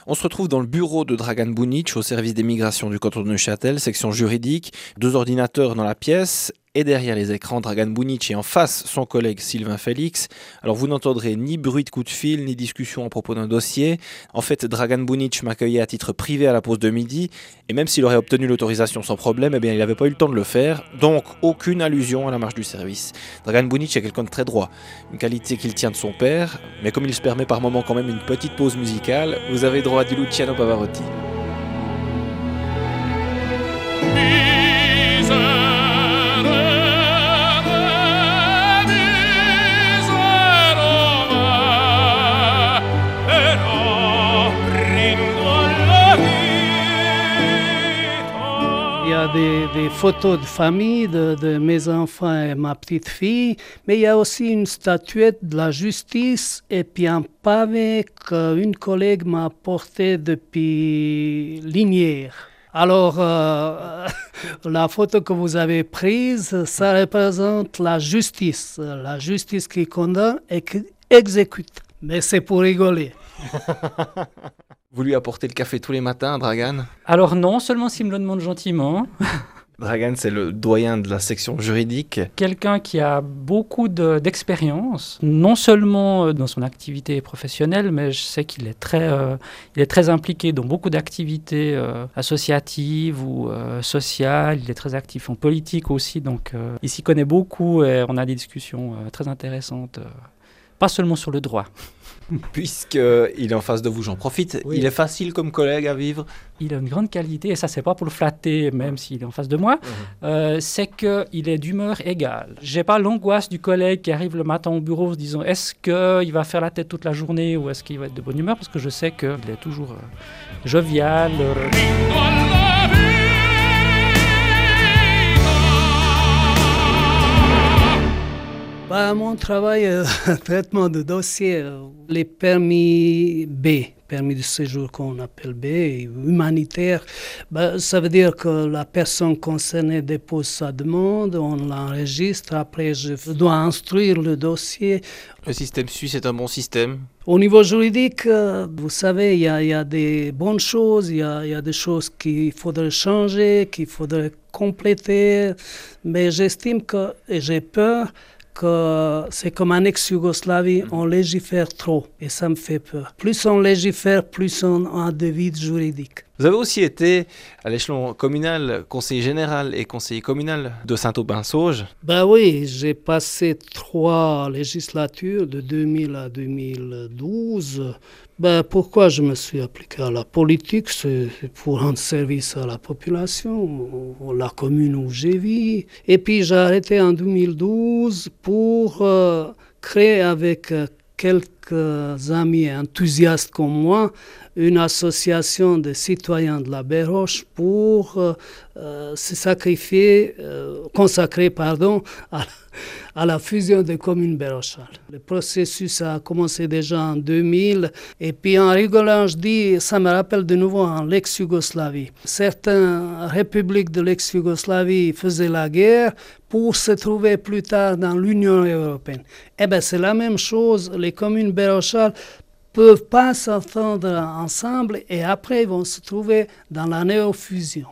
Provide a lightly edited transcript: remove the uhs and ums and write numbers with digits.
On se retrouve dans le bureau de Dragan Bunic au service des migrations du canton de Neuchâtel, section juridique. 2 ordinateurs dans la pièce et derrière les écrans, Dragan Bunic et en face son collègue Sylvain Félix. Alors vous n'entendrez ni bruit de coup de fil, ni discussion à propos d'un dossier. En fait, Dragan Bunic m'accueillait à titre privé à la pause de midi et même s'il aurait obtenu l'autorisation sans problème, eh bien, il n'avait pas eu le temps de le faire. Donc aucune allusion à la marche du service. Dragan Bunic est quelqu'un de très droit, une qualité qu'il tient de son père, mais comme il se permet par moments quand même une petite pause musicale, vous avez droit à du Luciano Pavarotti. Il y a des photos de famille de mes enfants et ma petite fille, mais il y a aussi une statuette de la justice et puis un pavé qu'une collègue m'a apporté depuis Lignières. Alors, la photo que vous avez prise, ça représente la justice qui condamne et qui exécute. Mais c'est pour rigoler. Vous lui apportez le café tous les matins, Dragan ? Alors non, seulement s'il me le demande gentiment. Dragan, c'est le doyen de la section juridique. Quelqu'un qui a beaucoup d'expérience, non seulement dans son activité professionnelle, mais je sais qu'il est très impliqué dans beaucoup d'activités associatives ou sociales. Il est très actif en politique aussi, donc il s'y connaît beaucoup et on a des discussions très intéressantes, pas seulement sur le droit. Puisqu'il est en face de vous, j'en profite. Oui. Il est facile comme collègue à vivre. Il a une grande qualité, et ça, c'est pas pour le flatter, même s'il est en face de moi, c'est qu'il est d'humeur égale. J'ai pas l'angoisse du collègue qui arrive le matin au bureau en se disant est-ce qu'il va faire la tête toute la journée ou est-ce qu'il va être de bonne humeur, parce que je sais qu'il est toujours jovial. Mon travail, traitement de dossier, les permis B, permis de séjour qu'on appelle B, humanitaire, ça veut dire que la personne concernée dépose sa demande, on l'enregistre, après je dois instruire le dossier. Le système suisse est un bon système. Au niveau juridique, vous savez, il y a des bonnes choses, il y a des choses qu'il faudrait changer, qu'il faudrait compléter, mais j'estime que, et j'ai peur, que c'est comme en ex-Yougoslavie, on légifère trop et ça me fait peur. Plus on légifère, plus on a de vide juridique. Vous avez aussi été à l'échelon communal, conseiller général et conseiller communal de Saint-Aubin-Sauges. Oui, j'ai passé 3 législatures de 2000 à 2012. Pourquoi je me suis appliqué à la politique? C'est pour rendre service à la population, la commune où j'ai vécu. Et puis j'ai arrêté en 2012 pour créer avec quelques amis enthousiastes comme moi une association de citoyens de la baie Roche pour consacrer à la fusion des communes baie-rochales. Le processus a commencé déjà en 2000 et puis en rigolant, je dis, ça me rappelle de nouveau en l'ex-Yougoslavie. Certaines républiques de l'ex-Yougoslavie faisaient la guerre pour se trouver plus tard dans l'Union européenne. C'est la même chose, les communes baie-rochales peuvent pas s'entendre ensemble et après ils vont se trouver dans la néo-fusion.